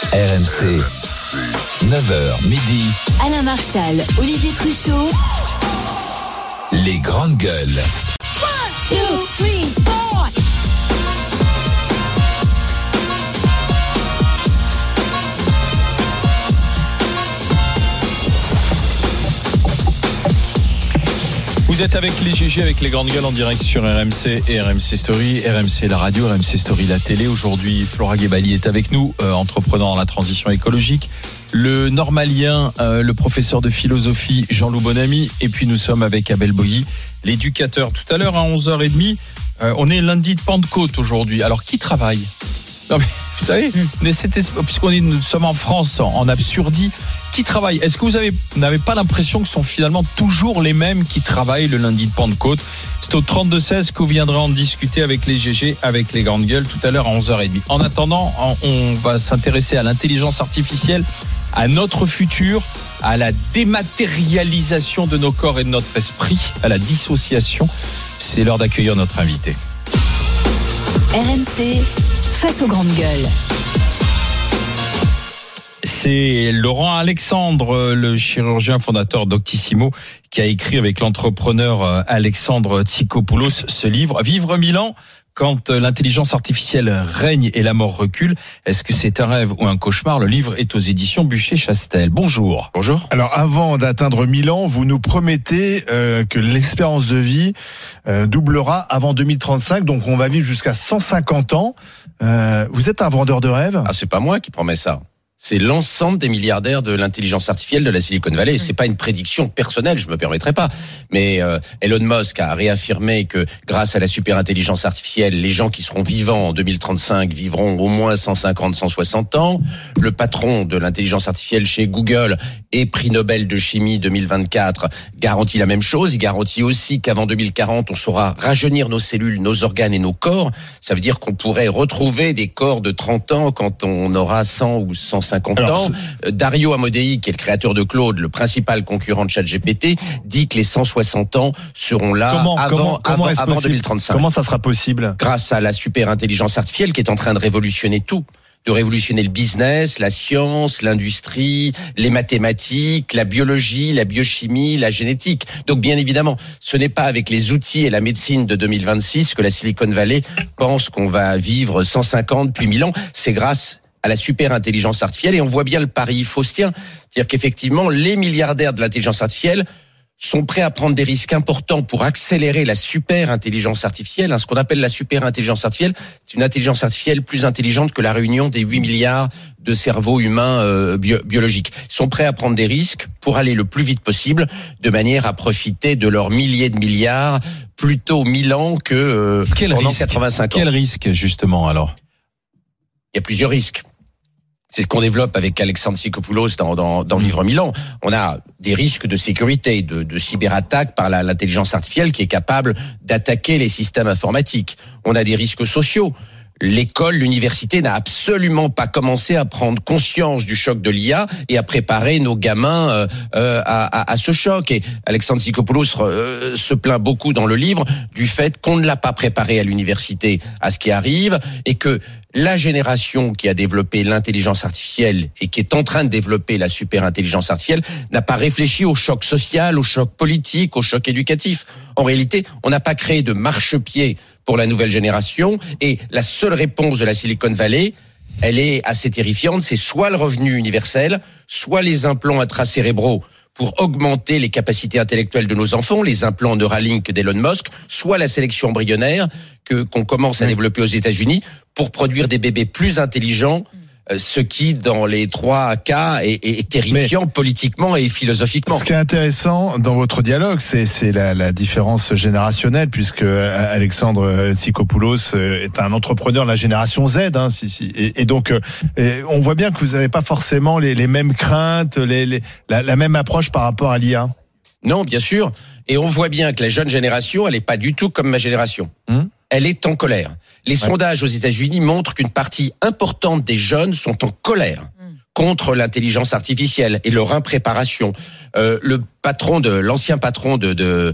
RMC, 9h midi. Alain Marchal, Olivier Truchot. Les grandes gueules. 1, 2, 3, 4. Vous êtes avec les GG, avec les grandes gueules en direct sur RMC et RMC Story, RMC la radio, RMC Story la télé. Aujourd'hui, Flora Guébali est avec nous, entreprenant dans la transition écologique. Le normalien, le professeur de philosophie Jean-Loup Bonamy. Et puis nous sommes avec Abel Boilly, l'éducateur. Tout à l'heure à 11h30, on est lundi de Pentecôte aujourd'hui. Alors qui travaille ? Non mais vous savez, nous sommes en France, en absurdie, qui travaille ? Est-ce que vous n'avez pas l'impression que ce sont finalement toujours les mêmes qui travaillent le lundi de Pentecôte ? C'est au 32-16 que vous viendrez en discuter avec les GG, avec les grandes gueules, tout à l'heure à 11h30. En attendant, on va s'intéresser à l'intelligence artificielle, à notre futur, à la dématérialisation de nos corps et de notre esprit, à la dissociation. C'est l'heure d'accueillir notre invité. RMC, face aux grandes gueules. C'est Laurent Alexandre, le chirurgien fondateur d'Octissimo, qui a écrit avec l'entrepreneur Alexandre Tsikopoulos ce livre « Vivre 1000 ans quand l'intelligence artificielle règne et la mort recule. Est-ce que c'est un rêve ou un cauchemar ?» Le livre est aux éditions Buchet-Chastel. Bonjour. Bonjour. Alors avant d'atteindre 1000 ans, vous nous promettez que l'espérance de vie doublera avant 2035, donc on va vivre jusqu'à 150 ans. Vous êtes un vendeur de rêves ? Ah, c'est pas moi qui promets ça. C'est l'ensemble des milliardaires de l'intelligence artificielle de la Silicon Valley. C'est pas une prédiction personnelle, je me permettrai pas. Mais Elon Musk a réaffirmé que grâce à la super intelligence artificielle, les gens qui seront vivants en 2035 vivront au moins 150, 160 ans. Le patron de l'intelligence artificielle chez Google et prix Nobel de chimie 2024 garantit la même chose. Il garantit aussi qu'avant 2040, on saura rajeunir nos cellules, nos organes et nos corps. Ça veut dire qu'on pourrait retrouver des corps de 30 ans quand on aura 100 ou 150 ans. Dario Amodei, qui est le créateur de Claude, le principal concurrent de ChatGPT, dit que les 160 ans seront là avant 2035. Comment ça sera possible ? Grâce à la super intelligence artificielle qui est en train de révolutionner tout. De révolutionner le business, la science, l'industrie, les mathématiques, la biologie, la biochimie, la génétique. Donc bien évidemment, ce n'est pas avec les outils et la médecine de 2026 que la Silicon Valley pense qu'on va vivre 150 puis 1000 ans. C'est grâce à la super intelligence artificielle, et on voit bien le pari faustien. C'est-à-dire qu'effectivement, les milliardaires de l'intelligence artificielle sont prêts à prendre des risques importants pour accélérer la super intelligence artificielle. Ce qu'on appelle la super intelligence artificielle, c'est une intelligence artificielle plus intelligente que la réunion des 8 milliards de cerveaux humains biologiques. Ils sont prêts à prendre des risques pour aller le plus vite possible, de manière à profiter de leurs milliers de milliards, plutôt 1000 ans que pendant 85 ans. Quel risque, justement, alors ? Il y a plusieurs risques. C'est ce qu'on développe avec Alexandre Tsikopoulos dans le livre 1000 ans. On a des risques de sécurité, de cyberattaque par l'intelligence artificielle qui est capable d'attaquer les systèmes informatiques. On a des risques sociaux. L'école, l'université n'a absolument pas commencé à prendre conscience du choc de l'IA et à préparer nos gamins à ce choc. Et Alexandre Tsikopoulos se plaint beaucoup dans le livre du fait qu'on ne l'a pas préparé à l'université à ce qui arrive, et que la génération qui a développé l'intelligence artificielle et qui est en train de développer la super intelligence artificielle n'a pas réfléchi au choc social, au choc politique, au choc éducatif. En réalité, on n'a pas créé de marchepied pour la nouvelle génération, et la seule réponse de la Silicon Valley, elle est assez terrifiante, c'est soit le revenu universel, soit les implants intracérébraux pour augmenter les capacités intellectuelles de nos enfants, les implants Neuralink d'Elon Musk, soit la sélection embryonnaire qu'on commence à développer aux États-Unis pour produire des bébés plus intelligents, ce qui, dans les 3 cas, est terrifiant politiquement et philosophiquement. Ce qui est intéressant dans votre dialogue, c'est la différence générationnelle, puisque Alexandre Tsikopoulos est un entrepreneur de la génération Z. Et donc, on voit bien que vous n'avez pas forcément les mêmes craintes, la même approche par rapport à l'IA. Non, bien sûr. Et on voit bien que la jeune génération, elle n'est pas du tout comme ma génération. Elle est en colère. Les sondages aux États-Unis montrent qu'une partie importante des jeunes sont en colère contre l'intelligence artificielle et leur impréparation. L'ancien patron de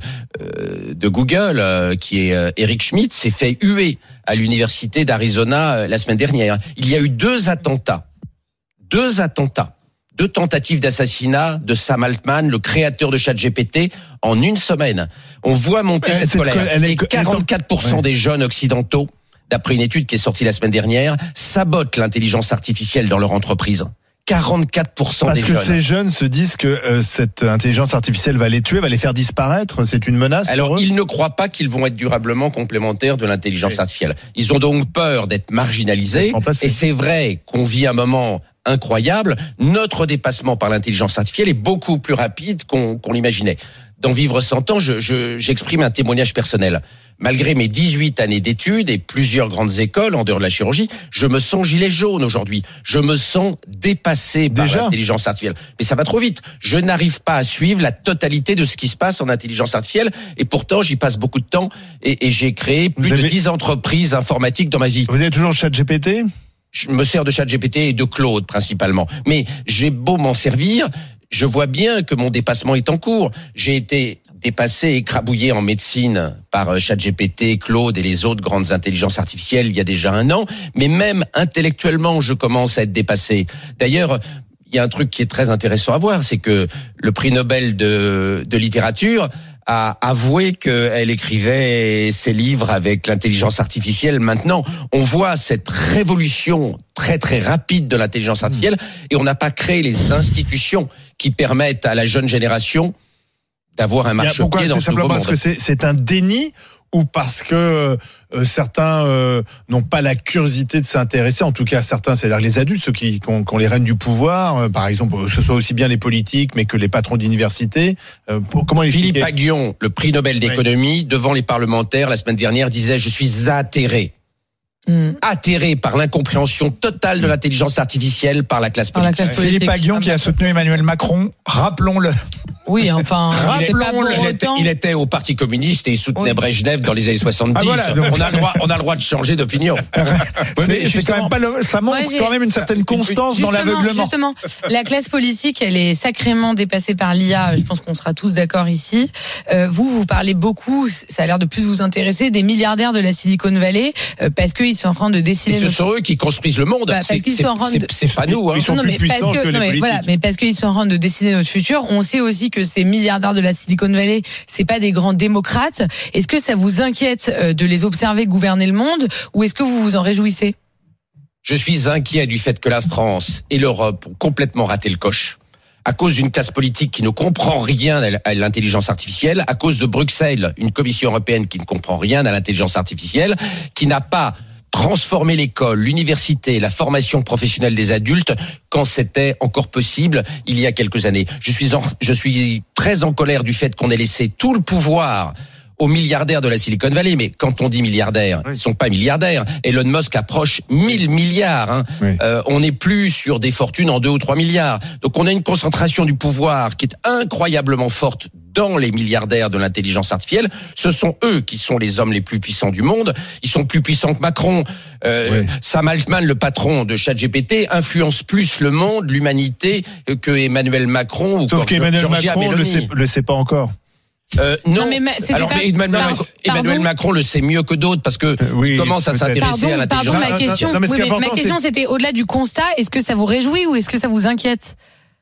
Google, qui est Eric Schmidt, s'est fait huer à l'université d'Arizona la semaine dernière. Il y a eu 2 attentats 2 attentats, 2 tentatives d'assassinat de Sam Altman, le créateur de ChatGPT, en une semaine. On voit monter cette colère. Et 44% des jeunes occidentaux, d'après une étude qui est sortie la semaine dernière, sabotent l'intelligence artificielle dans leur entreprise. 44% Parce des que jeunes. ces jeunes se disent que cette intelligence artificielle va les tuer, va les faire disparaître. C'est une menace. Alors, ils ne croient pas qu'ils vont être durablement complémentaires de l'intelligence artificielle. Ils ont donc peur d'être marginalisés. Et c'est vrai qu'on vit un moment incroyable. Notre dépassement par l'intelligence artificielle est beaucoup plus rapide qu'on l'imaginait. Dans Vivre 100 ans, j'exprime un témoignage personnel. Malgré mes 18 années d'études et plusieurs grandes écoles en dehors de la chirurgie, je me sens gilet jaune aujourd'hui. Je me sens dépassé par l'intelligence artificielle. Mais ça va trop vite. Je n'arrive pas à suivre la totalité de ce qui se passe en intelligence artificielle. Et pourtant, j'y passe beaucoup de temps. Et j'ai créé plus de 10 entreprises informatiques dans ma vie. Vous avez toujours ChatGPT ? Je me sers de ChatGPT et de Claude principalement. Mais j'ai beau m'en servir, je vois bien que mon dépassement est en cours. J'ai été dépassé, écrabouillé en médecine par ChatGPT, Claude et les autres grandes intelligences artificielles il y a déjà 1 an. Mais même intellectuellement, je commence à être dépassé. D'ailleurs, il y a un truc qui est très intéressant à voir, c'est que le prix Nobel de littérature a avoué qu'elle écrivait ses livres avec l'intelligence artificielle. Maintenant, on voit cette révolution très très rapide de l'intelligence artificielle et on n'a pas créé les institutions qui permettent à la jeune génération d'avoir un marchepied dans ce nouveau monde. C'est simplement parce que c'est un déni ou parce que certains n'ont pas la curiosité de s'intéresser, en tout cas certains, c'est-à-dire les adultes, ceux qui ont les rênes du pouvoir, par exemple, que ce soit aussi bien les politiques, mais que les patrons d'université. Comment Philippe Aghion, le prix Nobel d'économie, devant les parlementaires la semaine dernière, disait « Je suis atterré ». Atterré par l'incompréhension totale de l'intelligence artificielle par la classe politique. Philippe Aghion qui a soutenu Emmanuel Macron, rappelons-le. Oui, enfin, il était au Parti communiste et il soutenait Brejnev dans les années 70. On a le droit de changer d'opinion. C'est quand même pas ça montre quand même une certaine constance dans l'aveuglement. Justement, la classe politique, elle est sacrément dépassée par l'IA. Je pense qu'on sera tous d'accord ici. Vous parlez beaucoup, ça a l'air de plus vous intéresser, des milliardaires de la Silicon Valley, parce qu'ils sont en train de dessiner. Ce sont eux qui construisent le monde. C'est pas nous. Ils sont plus puissants que les politiques. Voilà, mais parce qu'ils sont en train de dessiner notre futur. On sait aussi que ces milliardaires de la Silicon Valley, c'est pas des grands démocrates. Est-ce que ça vous inquiète de les observer gouverner le monde, ou est-ce que vous vous en réjouissez ? Je suis inquiet du fait que la France et l'Europe ont complètement raté le coche. À cause d'une classe politique qui ne comprend rien à l'intelligence artificielle, à cause de Bruxelles, une commission européenne qui ne comprend rien à l'intelligence artificielle, qui n'a pas transformé l'école, l'université, la formation professionnelle des adultes quand c'était encore possible il y a quelques années. Je suis très en colère du fait qu'on ait laissé tout le pouvoir aux milliardaires de la Silicon Valley. Mais quand on dit milliardaires, ils sont pas milliardaires. Elon Musk approche 1000 milliards. On n'est plus sur des fortunes en 2 ou 3 milliards. Donc on a une concentration du pouvoir qui est incroyablement forte dans les milliardaires de l'intelligence artificielle. Ce sont eux qui sont les hommes les plus puissants du monde. Ils sont plus puissants que Macron. Sam Altman, le patron de ChatGPT, influence plus le monde, l'humanité, que Emmanuel Macron ou sauf qu'Emmanuel Macron le sait pas encore. Non, mais Emmanuel Macron le sait mieux que d'autres parce que il commence à s'intéresser à l'intelligence artificielle. Ma question c'était au-delà du constat, est-ce que ça vous réjouit ou est-ce que ça vous inquiète ?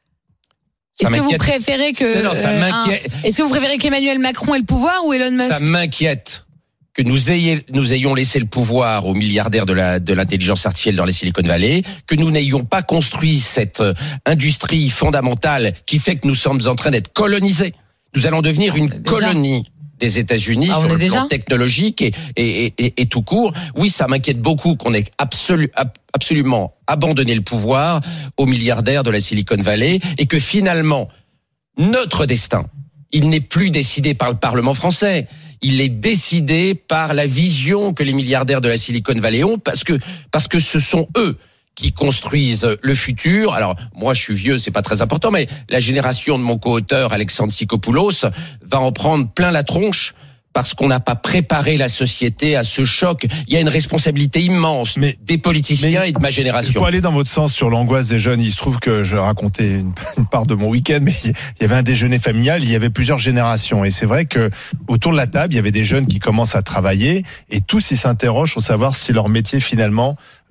Est-ce que vous préférez est-ce que vous préférez qu'Emmanuel Macron ait le pouvoir ou Elon Musk ? Ça m'inquiète que nous ayons laissé le pouvoir aux milliardaires de l'intelligence artificielle dans les Silicon Valley, que nous n'ayons pas construit cette industrie fondamentale qui fait que nous sommes en train d'être colonisés. Nous allons devenir une colonie des États-Unis sur le plan technologique et tout court. Oui, ça m'inquiète beaucoup qu'on ait absolument abandonné le pouvoir aux milliardaires de la Silicon Valley et que finalement, notre destin, il n'est plus décidé par le Parlement français. Il est décidé par la vision que les milliardaires de la Silicon Valley ont parce que ce sont eux qui construisent le futur. Alors, moi, je suis vieux, c'est pas très important, mais la génération de mon co-auteur, Alexandre Tsikopoulos, va en prendre plein la tronche parce qu'on n'a pas préparé la société à ce choc. Il y a une responsabilité immense des politiciens et de ma génération. Pour aller dans votre sens sur l'angoisse des jeunes, il se trouve que je racontais une part de mon week-end, mais il y avait un déjeuner familial, il y avait plusieurs générations. Et c'est vrai que autour de la table, il y avait des jeunes qui commencent à travailler et tous ils s'interrogent pour savoir si leur métier finalement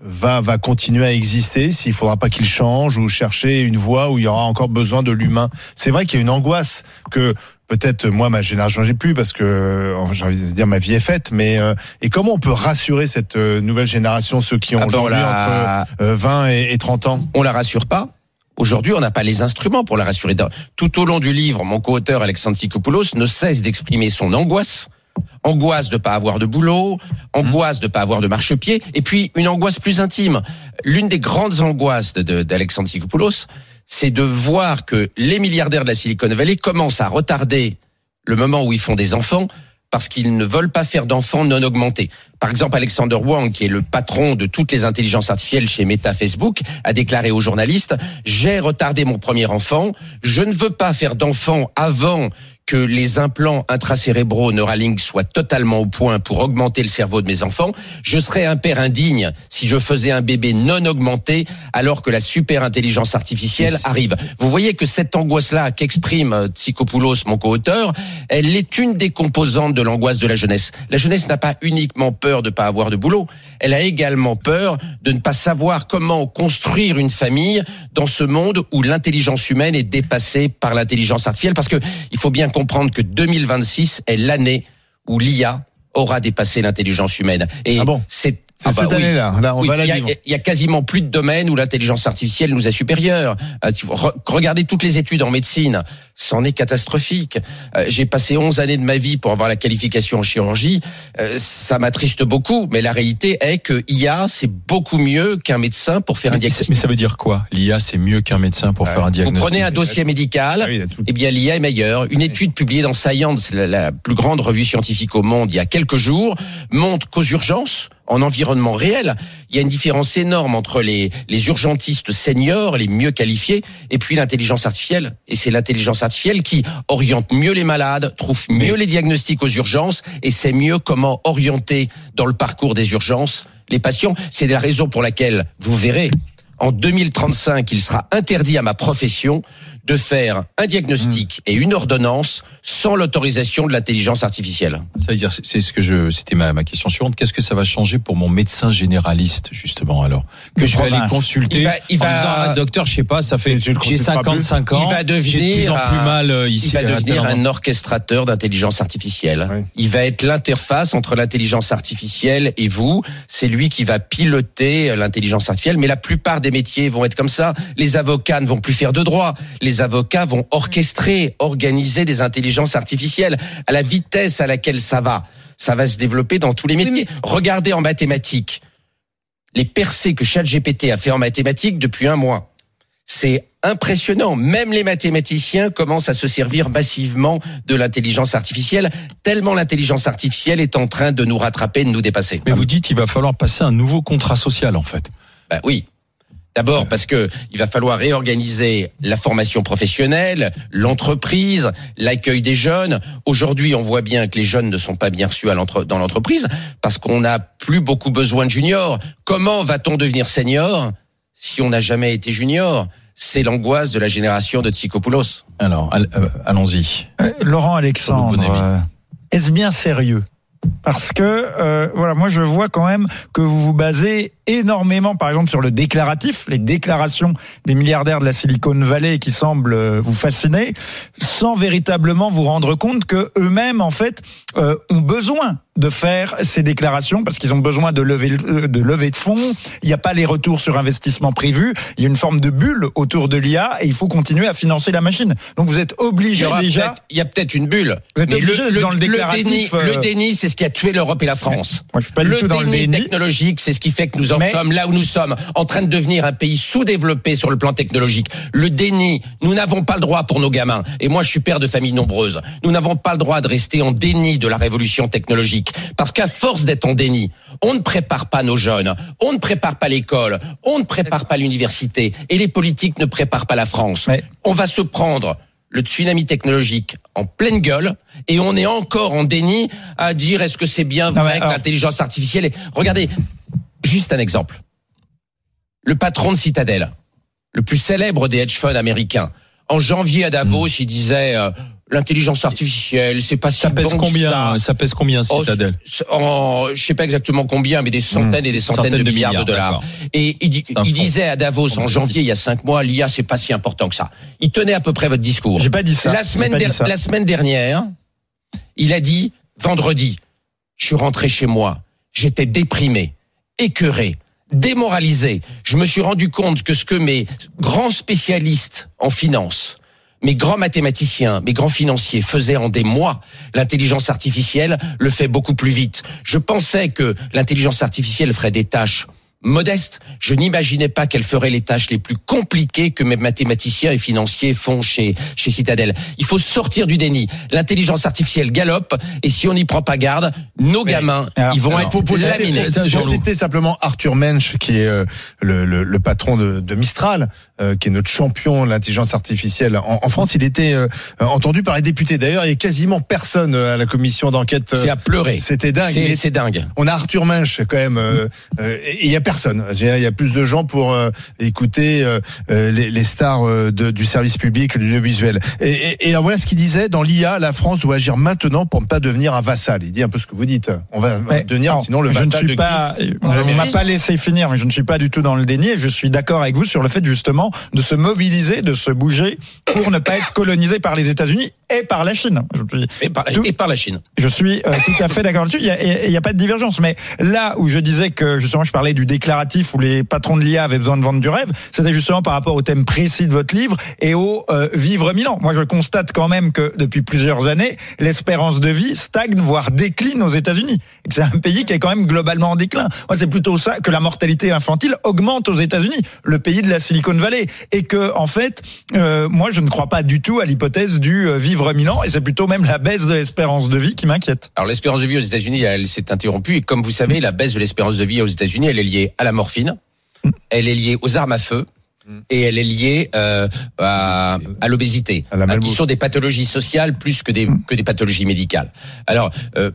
va continuer à exister, s'il faudra pas qu'il change ou chercher une voie où il y aura encore besoin de l'humain. C'est vrai qu'il y a une angoisse que peut-être moi ma génération j'ai plus parce que j'ai envie de dire ma vie est faite, mais et comment on peut rassurer cette nouvelle génération, ceux qui ont aujourd'hui entre 20 et 30 ans? On la rassure pas. Aujourd'hui, on n'a pas les instruments pour la rassurer. Tout au long du livre, mon co-auteur Alexandre Tsikopoulos ne cesse d'exprimer son angoisse. Angoisse de pas avoir de boulot, angoisse de pas avoir de marchepied, et puis une angoisse plus intime. L'une des grandes angoisses d'Alexandre Tsikopoulos, c'est de voir que les milliardaires de la Silicon Valley commencent à retarder le moment où ils font des enfants parce qu'ils ne veulent pas faire d'enfants non augmentés. Par exemple, Alexander Wang, qui est le patron de toutes les intelligences artificielles chez Meta Facebook, a déclaré aux journalistes « J'ai retardé mon premier enfant, je ne veux pas faire d'enfant avant que les implants intracérébraux Neuralink soient totalement au point pour augmenter le cerveau de mes enfants. Je serais un père indigne si je faisais un bébé non augmenté alors que la super intelligence artificielle arrive. » Vous voyez que cette angoisse-là qu'exprime Tsikopoulos, mon co-auteur, elle est une des composantes de l'angoisse de la jeunesse. La jeunesse n'a pas uniquement peur de ne pas avoir de boulot, elle a également peur de ne pas savoir comment construire une famille dans ce monde où l'intelligence humaine est dépassée par l'intelligence artificielle, parce que il faut bien comprendre que 2026 est l'année où l'IA aura dépassé l'intelligence humaine. Et c'est cette année-là. Là, on va la vivre. Il y a quasiment plus de domaines où l'intelligence artificielle nous est supérieure. Regardez toutes les études en médecine, c'en est catastrophique. J'ai passé 11 années de ma vie pour avoir la qualification en chirurgie. Ça m'attriste beaucoup, mais la réalité est que IA, c'est beaucoup mieux qu'un médecin pour faire un diagnostic. Mais ça veut dire quoi? L'IA, c'est mieux qu'un médecin pour faire un diagnostic. Vous prenez un dossier médical, eh bien l'IA est meilleure. Une étude publiée dans Science, la plus grande revue scientifique au monde, il y a quelques jours, montre qu'aux urgences, en environnement réel, il y a une différence énorme entre les urgentistes seniors, les mieux qualifiés, et puis l'intelligence artificielle. Et c'est l'intelligence artificielle qui oriente mieux les malades, trouve mieux les diagnostics aux urgences, et sait mieux comment orienter dans le parcours des urgences les patients. C'est la raison pour laquelle, vous verrez, en 2035, il sera interdit à ma profession de faire un diagnostic et une ordonnance sans l'autorisation de l'intelligence artificielle. Ça veut dire, c'était ma question suivante. Qu'est-ce que ça va changer pour mon médecin généraliste, justement, alors? Que je vais aller consulter il va, en disant, docteur, je sais pas, j'ai 55 ans. Il va devenir j'ai de plus en plus mal ici. Il va devenir un orchestrateur d'intelligence artificielle. Oui. Il va être l'interface entre l'intelligence artificielle et vous. C'est lui qui va piloter l'intelligence artificielle. Mais la plupart des métiers vont être comme ça. Les avocats ne vont plus faire de droit. Les avocats vont orchestrer, organiser des intelligences artificielles à la vitesse à laquelle ça va se développer dans tous les métiers. Regardez en mathématiques, les percées que ChatGPT a fait en mathématiques depuis 1 mois. C'est impressionnant. Même les mathématiciens commencent à se servir massivement de l'intelligence artificielle, tellement l'intelligence artificielle est en train de nous rattraper, de nous dépasser. Mais vous dites qu'il va falloir passer un nouveau contrat social, en fait. Ben oui. D'abord parce que il va falloir réorganiser la formation professionnelle, l'entreprise, l'accueil des jeunes. Aujourd'hui, on voit bien que les jeunes ne sont pas bien reçus dans l'entreprise parce qu'on n'a plus beaucoup besoin de juniors. Comment va-t-on devenir senior si on n'a jamais été junior? C'est l'angoisse de la génération de Tsikopoulos. Alors, allons-y. Laurent Alexandre, est-ce bien sérieux? Parce que voilà, moi je vois quand même que vous vous basez énormément, par exemple, sur le déclaratif, les déclarations des milliardaires de la Silicon Valley qui semblent vous fasciner, sans véritablement vous rendre compte que eux-mêmes, en fait, ont besoin de faire ces déclarations parce qu'ils ont besoin de lever de fonds. Il n'y a pas les retours sur investissement prévus. Il y a une forme de bulle autour de l'IA et il faut continuer à financer la machine. Donc vous êtes obligé déjà. Il y a peut-être une bulle. Vous êtes obligé dans le déclaratif. Le déni, c'est ce qui a tué l'Europe et la France. Moi, je suis pas du tout dans le déni technologique, c'est ce qui fait que nous en sommes là où nous sommes, en train de devenir un pays sous-développé sur le plan technologique. Le déni, nous n'avons pas le droit pour nos gamins. Et moi, je suis père de famille nombreuse. Nous n'avons pas le droit de rester en déni de la révolution technologique. Parce qu'à force d'être en déni, on ne prépare pas nos jeunes, on ne prépare pas l'école, on ne prépare pas l'université, et les politiques ne préparent pas la France. On va se prendre le tsunami technologique en pleine gueule, et on est encore en déni à dire est-ce que c'est bien vrai que l'intelligence artificielle est... Regardez, juste un exemple. Le patron de Citadel, le plus célèbre des hedge funds américains, en janvier à Davos, il disait l'intelligence artificielle, c'est pas si ça pèse bon combien que ça pèse combien, Citadel? Je sais pas exactement combien, mais des centaines et des centaines de milliards de dollars. D'accord. Et il disait à Davos en janvier, il y a 5 mois, l'IA, c'est pas si important que ça. Il tenait à peu près votre discours. J'ai pas dit ça. La semaine dernière, il a dit, vendredi, je suis rentré chez moi, j'étais déprimé, écœuré, démoralisé. Je me suis rendu compte que ce que mes grands spécialistes en finance, mes grands mathématiciens, mes grands financiers faisaient en des mois, l'intelligence artificielle le fait beaucoup plus vite. Je pensais que l'intelligence artificielle ferait des tâches modestes. Je n'imaginais pas qu'elle ferait les tâches les plus compliquées que mes mathématiciens et financiers font chez Citadel. Il faut sortir du déni. L'intelligence artificielle galope et si on n'y prend pas garde, nos gamins, ils vont être laminés. Je citais simplement Arthur Mensch, qui est le patron de Mistral, qui est notre champion de l'intelligence artificielle en France. Il était entendu par les députés. D'ailleurs, il y a quasiment personne à la commission d'enquête. C'est à pleurer. C'était dingue. C'est dingue. On a Arthur Mensch quand même, et il y a personne. Il y a plus de gens pour écouter les stars du service public, de l'audiovisuel. Et alors voilà ce qu'il disait, dans l'IA, la France doit agir maintenant pour ne pas devenir un vassal. Il dit un peu ce que vous dites. On va devenir sinon le vassal de qui ? On m'a pas laissé finir, mais je ne suis pas du tout dans le déni et je suis d'accord avec vous sur le fait justement de se mobiliser, de se bouger pour ne pas être colonisé par les États-Unis et par la Chine. Et par la Chine. Je suis tout à fait d'accord là-dessus. Il y a pas de divergence. Mais là où je disais que justement je parlais du déclaratif où les patrons de l'IA avaient besoin de vendre du rêve, c'était justement par rapport au thème précis de votre livre et au vivre 1000 ans. Moi, je constate quand même que depuis plusieurs années, l'espérance de vie stagne, voire décline aux États-Unis. Et que c'est un pays qui est quand même globalement en déclin. Moi, c'est plutôt ça, que la mortalité infantile augmente aux États-Unis, le pays de la Silicon Valley. Et que, en fait, moi, je ne crois pas du tout à l'hypothèse du vivre 1000 ans. Et c'est plutôt même la baisse de l'espérance de vie qui m'inquiète. Alors, l'espérance de vie aux États-Unis, elle s'est interrompue. Et comme vous savez, la baisse de l'espérance de vie aux États-Unis, elle est liée à la morphine, elle est liée aux armes à feu, et elle est liée à l'obésité, qui sont des pathologies sociales plus que des pathologies médicales. Alors,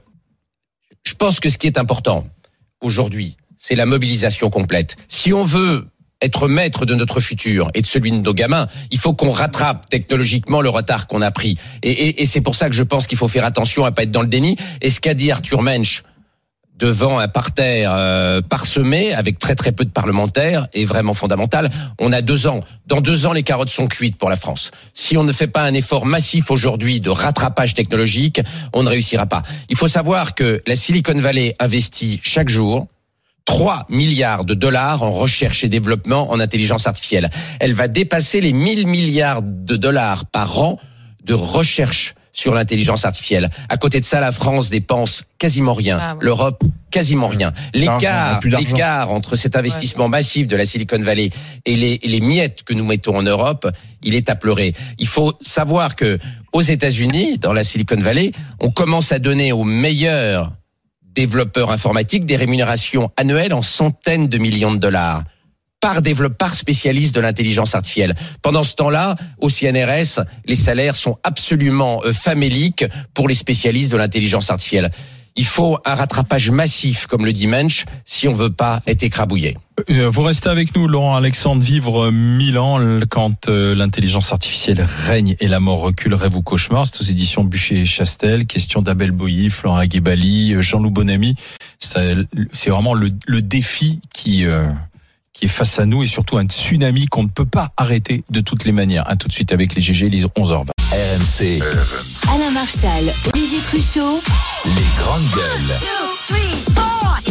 je pense que ce qui est important aujourd'hui, c'est la mobilisation complète. Si on veut être maître de notre futur et de celui de nos gamins, il faut qu'on rattrape technologiquement le retard qu'on a pris. Et c'est pour ça que je pense qu'il faut faire attention à pas être dans le déni. Et ce qu'a dit Arthur Mensch devant un parterre parsemé avec très très peu de parlementaires est vraiment fondamental. On a 2 ans. Dans 2 ans, les carottes sont cuites pour la France. Si on ne fait pas un effort massif aujourd'hui de rattrapage technologique, on ne réussira pas. Il faut savoir que la Silicon Valley investit chaque jour 3 milliards de dollars en recherche et développement en intelligence artificielle. Elle va dépasser les 1000 milliards de dollars par an de recherche sur l'intelligence artificielle. À côté de ça, la France dépense quasiment rien. L'Europe, quasiment rien. L'écart entre cet investissement massif de la Silicon Valley et les miettes que nous mettons en Europe, il est à pleurer. Il faut savoir que aux États-Unis, dans la Silicon Valley, on commence à donner aux meilleurs développeurs informatiques des rémunérations annuelles en centaines de millions de dollars. Par spécialiste de l'intelligence artificielle. Pendant ce temps-là, au CNRS, les salaires sont absolument faméliques pour les spécialistes de l'intelligence artificielle. Il faut un rattrapage massif, comme le dit Mensch, si on veut pas être écrabouillé. Vous restez avec nous, Laurent Alexandre. Vivre 1000 ans quand l'intelligence artificielle règne et la mort recule, rêve ou cauchemar. C'est aux éditions Bucher et Chastel. Question d'Abel Boilly, Florent Aguebali, Jean-Loup Bonamy. C'est vraiment le défi qui est face à nous et surtout un tsunami qu'on ne peut pas arrêter de toutes les manières. À tout de suite avec les GG, les 11h20. RMC. Alain Marchal, Olivier Truchot. Les grandes gueules. 2, 3, 4.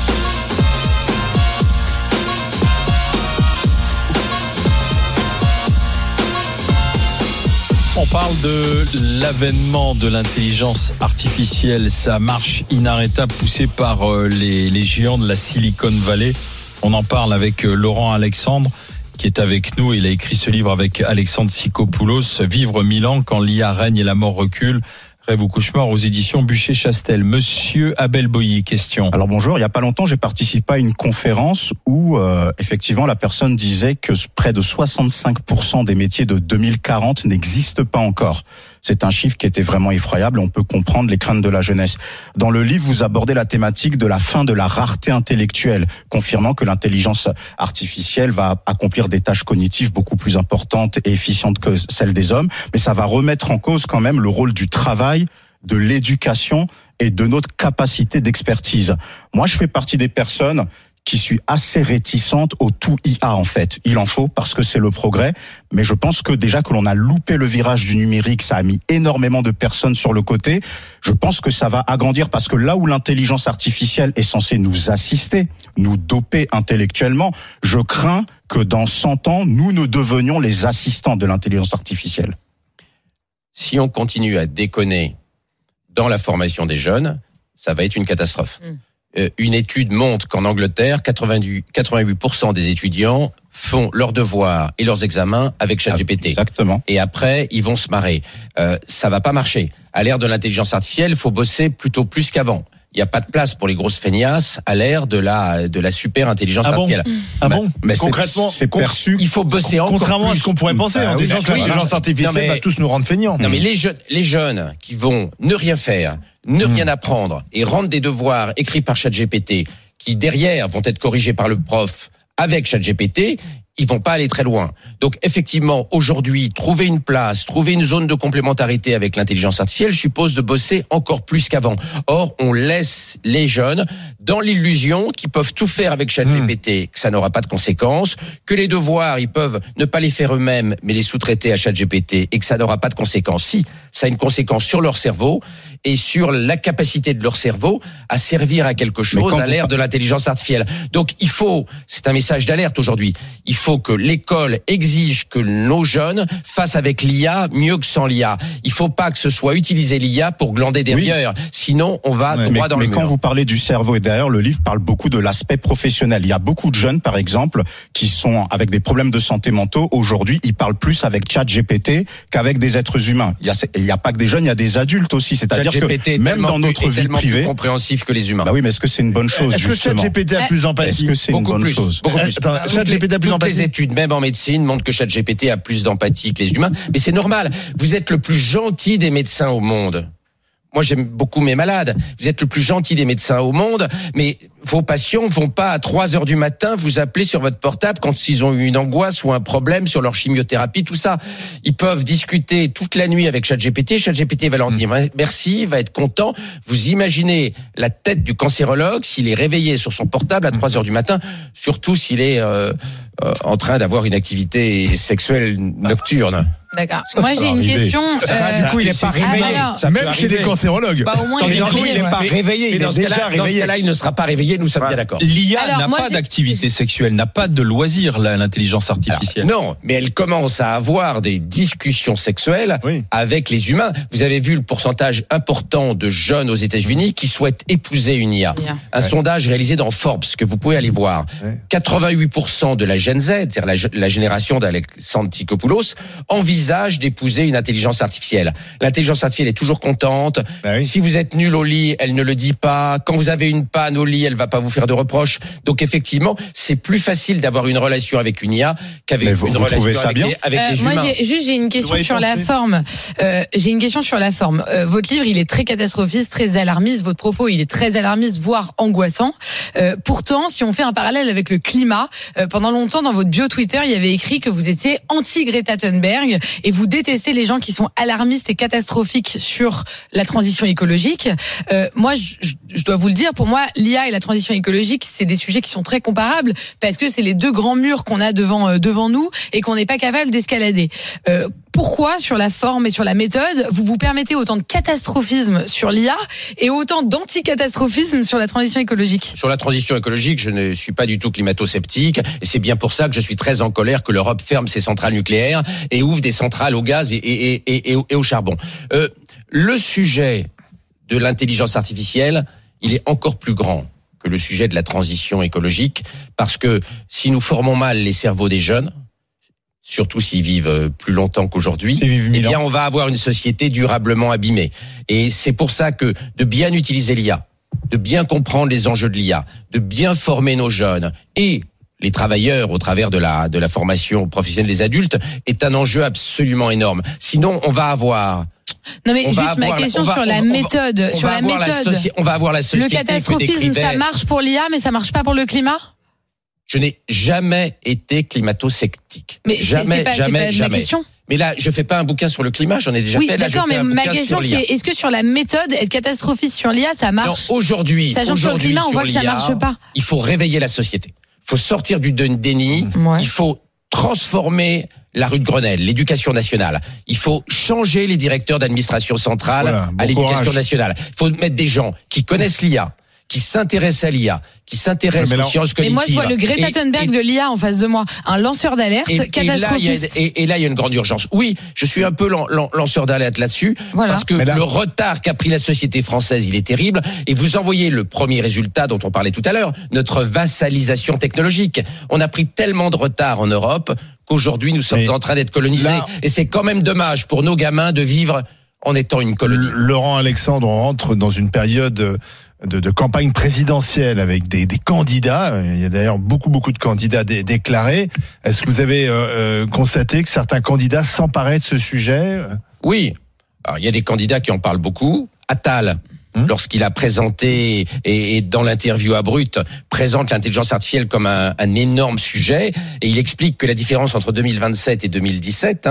On parle de l'avènement de l'intelligence artificielle, sa marche inarrêtable poussée par les géants de la Silicon Valley. On en parle avec Laurent Alexandre qui est avec nous. Il a écrit ce livre avec Alexandre Tsikopoulos, Vivre 1000 ans quand l'IA règne et la mort recule, rêve ou cauchemar, aux éditions Bucher-Chastel. Monsieur Abel Boilly, question. Alors bonjour, il n'y a pas longtemps, j'ai participé à une conférence où effectivement la personne disait que près de 65% des métiers de 2040 n'existent pas encore. c'est un chiffre qui était vraiment effroyable et on peut comprendre les craintes de la jeunesse. Dans le livre, vous abordez la thématique de la fin de la rareté intellectuelle, confirmant que l'intelligence artificielle va accomplir des tâches cognitives beaucoup plus importantes et efficientes que celles des hommes, mais ça va remettre en cause quand même le rôle du travail, de l'éducation et de notre capacité d'expertise. Moi, je fais partie des personnes qui suis assez réticente au tout IA en fait. Il en faut parce que c'est le progrès, mais je pense que déjà que l'on a loupé le virage du numérique, ça a mis énormément de personnes sur le côté. Je pense que ça va agrandir parce que là où l'intelligence artificielle est censée nous assister, nous doper intellectuellement, je crains que dans 100 ans, nous ne devenions les assistants de l'intelligence artificielle. Si on continue à déconner dans la formation des jeunes, ça va être une catastrophe. Une étude montre qu'en Angleterre, 88% des étudiants font leurs devoirs et leurs examens avec ChatGPT. Exactement. Et après, ils vont se marrer. Ça va pas marcher. À l'ère de l'intelligence artificielle, il faut bosser plutôt plus qu'avant. Il n'y a pas de place pour les grosses feignasses à l'ère de la super intelligence artificielle. Ah bon? Mais concrètement, c'est perçu. Il faut bosser encore contrairement plus. à ce qu'on pourrait penser en disant que l'intelligence artificielle va tous nous rendre feignants. Non mais les jeunes qui vont ne rien faire, ne rien apprendre et rendre des devoirs écrits par ChatGPT, qui derrière vont être corrigés par le prof avec ChatGPT, ils vont pas aller très loin. Donc effectivement, aujourd'hui, trouver une place, trouver une zone de complémentarité avec l'intelligence artificielle suppose de bosser encore plus qu'avant. Or, on laisse les jeunes dans l'illusion qu'ils peuvent tout faire avec ChatGPT, que ça n'aura pas de conséquences, que les devoirs, ils peuvent ne pas les faire eux-mêmes, mais les sous-traiter à ChatGPT et que ça n'aura pas de conséquences. Si, ça a une conséquence sur leur cerveau et sur la capacité de leur cerveau à servir à quelque chose à l'ère de l'intelligence artificielle. Donc il faut, c'est un message d'alerte aujourd'hui, il faut que l'école exige que nos jeunes fassent avec l'IA mieux que sans l'IA. Il faut pas que ce soit utiliser l'IA pour glander derrière, sinon on va droit dans le mur. Mais quand vous parlez du cerveau, et d'ailleurs le livre parle beaucoup de l'aspect professionnel. Il y a beaucoup de jeunes, par exemple, qui sont avec des problèmes de santé mentaux. Aujourd'hui, ils parlent plus avec ChatGPT qu'avec des êtres humains. Il y a pas que des jeunes, il y a des adultes aussi. C'est-à-dire que même dans notre vie privée, plus compréhensif que les humains. Bah oui, mais est-ce que c'est une bonne chose? Est-ce que ChatGPT a plus d'empathie? Est-ce que c'est une bonne chose? Beaucoup plus. ChatGPT a plus d'empathie. Les études, même en médecine, montrent que ChatGPT a plus d'empathie que les humains. Mais c'est normal. Vous êtes le plus gentil des médecins au monde. Moi, j'aime beaucoup mes malades. Vous êtes le plus gentil des médecins au monde, mais vos patients vont pas à 3 heures du matin vous appeler sur votre portable quand ils ont eu une angoisse ou un problème sur leur chimiothérapie, tout ça. Ils peuvent discuter toute la nuit avec ChatGPT. ChatGPT va leur dire merci, va être content. Vous imaginez la tête du cancérologue s'il est réveillé sur son portable à 3 heures du matin, surtout s'il est en train d'avoir une activité sexuelle nocturne. D'accord. Moi, j'ai une question. Du coup, il n'est pas réveillé. Même chez les cancérologues. Bah, au moins, il n'est pas réveillé. Mais dans ce cas-là, il ne sera pas réveillé, nous sommes bien d'accord. L'IA n'a pas d'activité sexuelle, n'a pas de loisir, l'intelligence artificielle. Alors, non, mais elle commence à avoir des discussions sexuelles avec les humains. Vous avez vu le pourcentage important de jeunes aux États-Unis qui souhaitent épouser une IA. Un sondage réalisé dans Forbes, que vous pouvez aller voir. 88% de la Gen Z, c'est-à-dire la génération d'Alexandre Tsikhopoulos, envisage d'épouser une intelligence artificielle. L'intelligence artificielle est toujours contente. Si vous êtes nul au lit, elle ne le dit pas. Quand vous avez une panne au lit, elle va pas vous faire de reproches. Donc effectivement, c'est plus facile d'avoir une relation avec une IA qu'avec une relation avec des humains. Moi, j'ai une question sur la forme. J'ai une question sur la forme. Votre livre, il est très catastrophiste, très alarmiste. Votre propos, il est très alarmiste, voire angoissant. Pourtant, si on fait un parallèle avec le climat, pendant longtemps, dans votre bio Twitter, il y avait écrit que vous étiez anti-Greta Thunberg et vous détestez les gens qui sont alarmistes et catastrophiques sur la transition écologique. Moi, je dois vous le dire, pour moi, l'IA et la transition écologique, c'est des sujets qui sont très comparables parce que c'est les deux grands murs qu'on a devant nous et qu'on n'est pas capable d'escalader. Pourquoi, sur la forme et sur la méthode, vous vous permettez autant de catastrophisme sur l'IA et autant d'anticatastrophisme sur la transition écologique? Sur la transition écologique, je ne suis pas du tout climato-sceptique et c'est bien pour ça que je suis très en colère que l'Europe ferme ses centrales nucléaires et ouvre des centrales au gaz et au charbon. Le sujet de l'intelligence artificielle, il est encore plus grand que le sujet de la transition écologique parce que si nous formons mal les cerveaux des jeunes, surtout s'ils vivent plus longtemps qu'aujourd'hui, eh bien on va avoir une société durablement abîmée. Et c'est pour ça que de bien utiliser l'IA, de bien comprendre les enjeux de l'IA, de bien former nos jeunes et les travailleurs au travers de la formation professionnelle des adultes est un enjeu absolument énorme. Sinon, on va avoir... Non mais juste ma question sur la méthode. On va avoir la société. Le catastrophisme, ça marche pour l'IA, mais ça marche pas pour le climat ? Je n'ai jamais été climato-sceptique. Mais jamais. Ma question. Mais là, je fais pas un bouquin sur le climat, j'en ai déjà fait. Là, d'accord, mais ma question c'est, est-ce que sur la méthode, être catastrophiste sur l'IA, ça marche ? Non, aujourd'hui, sachant que sur le climat, on voit que ça marche pas. Il faut réveiller la société. Il faut sortir du déni. Ouais. Il faut transformer la rue de Grenelle, l'éducation nationale. Il faut changer les directeurs d'administration centrale à l'éducation nationale. Il faut mettre des gens qui connaissent l'IA, qui s'intéressent à l'IA, qui s'intéressent aux sciences cognitives. Mais moi, je vois le Greta Thunberg de l'IA en face de moi, un lanceur d'alerte catastrophiste. Et là, il y a une grande urgence. Oui, je suis un peu lanceur d'alerte là-dessus, parce que le retard qu'a pris la société française, il est terrible. Et vous envoyez le premier résultat dont on parlait tout à l'heure, notre vassalisation technologique. On a pris tellement de retard en Europe qu'aujourd'hui, nous sommes en train d'être colonisés. Et c'est quand même dommage pour nos gamins de vivre en étant une colonie. Laurent Alexandre, on rentre dans une période de campagne présidentielle avec des candidats. Il y a d'ailleurs beaucoup de candidats déclarés. Est-ce que vous avez constaté que certains candidats s'emparaient de ce sujet ? Oui. Alors, il y a des candidats qui en parlent beaucoup. Attal, lorsqu'il a présenté, et dans l'interview à Brut, présente l'intelligence artificielle comme un énorme sujet, et il explique que la différence entre 2027 et 2017,